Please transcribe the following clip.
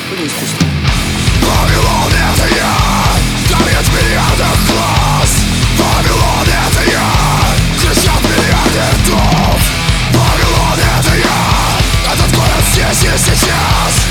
то не искусство. Вавилон — это я, горит в миллиардах глаз. Вавилон — это я, кричат миллиарды ртов. Вавилон — это я, этот город здесь и сейчас.